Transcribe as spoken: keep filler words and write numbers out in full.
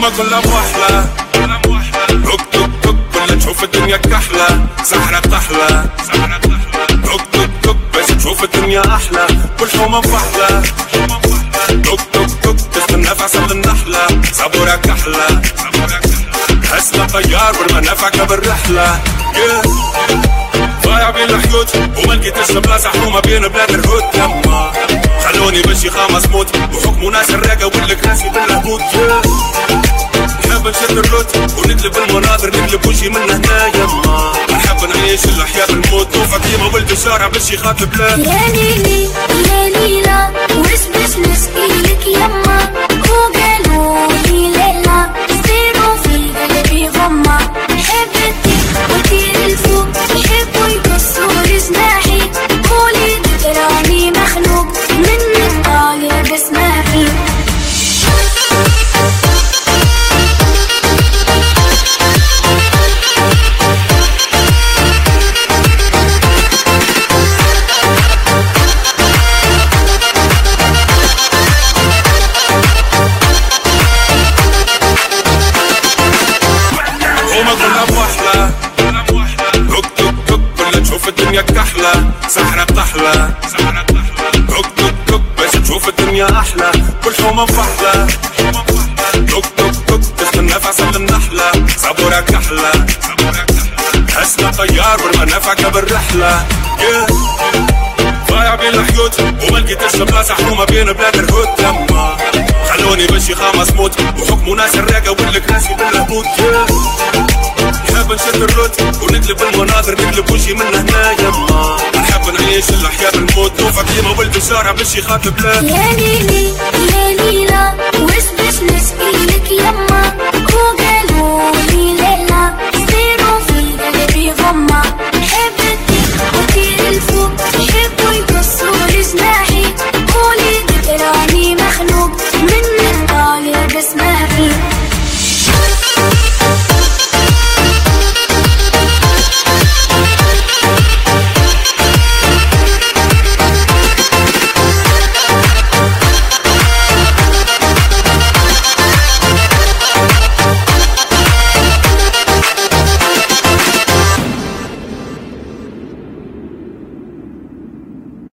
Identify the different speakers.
Speaker 1: هما كلها موحلة توك توك توك كلها تشوف الدنيا كحلة سحرة تحلى توك توك توك باش تشوف الدنيا أحلى كل حومة مفحلة توك توك توك تستنى في عسل النحلة صبورة كحلة حسنا طيار بالمنافع بالرحلة ضايع بين الحيوت وما لقيتش بلاصة حومة بين بلاد الهود يما خلوني بشي خامس موت وحكموا ناس الراقة ولك راسي بالهبوط نحب نشد الروت ونقلب المناظر نقلب وشي من هنا يما نحب نعيش الأحياء بالموت وفاطمة ولد الشارع بشي خاطب بلاد
Speaker 2: يا ليلي يا ليلى وش باش نسقيلك يما وقالوا لي ليلى صيروا في قلبي غمة حبتك وطير الفوق يحبوا يكسروا جناحي قولي تراني مخلوق من طالع بسماحي
Speaker 1: الدنيا كحلة سحرة تحلى توك توك توك باش تشوف الدنيا أحلى كل حومة مفحلة توك توك توك تستنى في عسل النحلة صبورة كحلة حسنا طيار بالمنافع بالرحلة ضايع بين الحيوت وما لقيتش بلاصة حومة بين بلاد الهود يما خلوني بشي خامس موت وحكموا ناس الراقة ولك راسي بالهبوط نحب نشد الروت ونقلب المناظر نقلب وشي من هنا يما نحب نعيش الأحياء بالموت وفاطمة ولد الشارع بشي خاطب بلاد
Speaker 2: يا ليلي